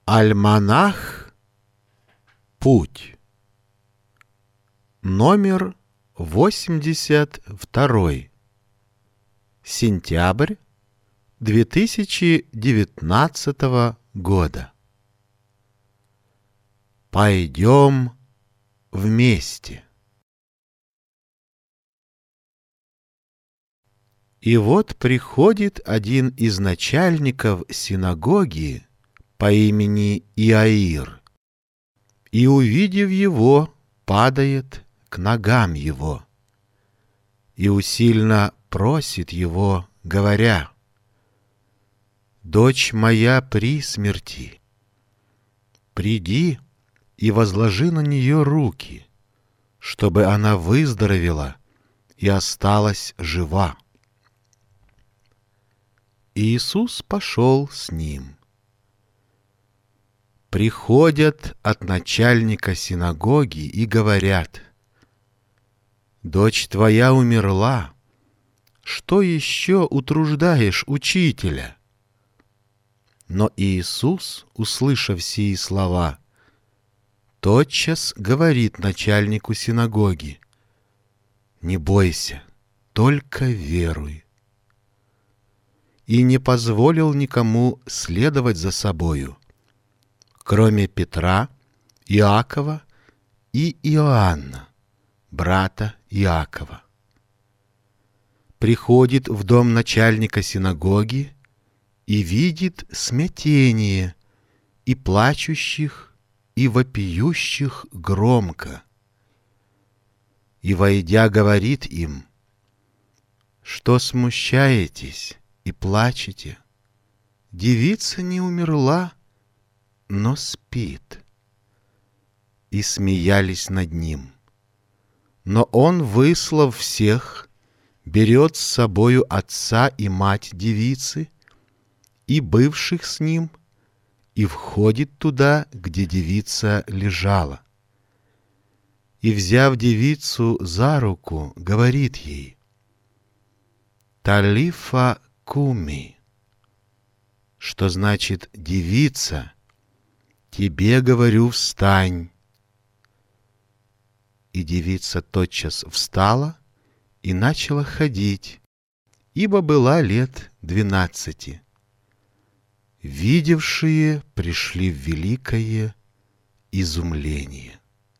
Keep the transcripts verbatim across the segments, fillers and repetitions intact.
Альманах «Путь». Номер восемьдесят второй. Сентябрь две тысячи девятнадцатого года. Пойдем вместе. И вот приходит один из начальников синагоги по имени Иаир, и, увидев его, падает к ногам его и усильно просит его, говоря: «Дочь моя при смерти, приди и возложи на нее руки, чтобы она выздоровела и осталась жива». Иисус пошел с ним. Приходят от начальника синагоги и говорят: «Дочь твоя умерла, что еще утруждаешь учителя?» Но Иисус, услышав сии слова, тотчас говорит начальнику синагоги: «Не бойся, только веруй». И не позволил никому следовать за собою, кроме Петра, Иакова и Иоанна, брата Иакова. Приходит в дом начальника синагоги и видит смятение и плачущих, и вопиющих громко. И, войдя, говорит им: «Что смущаетесь и плачете? Девица не умерла, но спит». И смеялись над ним. Но он, выслав всех, берет с собою отца и мать девицы и бывших с ним, и входит туда, где девица лежала. И, взяв девицу за руку, говорит ей: «Талифа куми», что значит: «Девица, тебе говорю, встань». И девица тотчас встала и начала ходить, ибо была лет двенадцати. Видевшие пришли в великое изумление.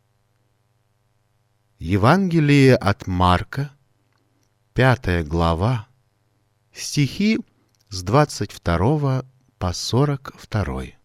Евангелие от Марка, пятая глава, стихи с двадцать второго по сорок второй.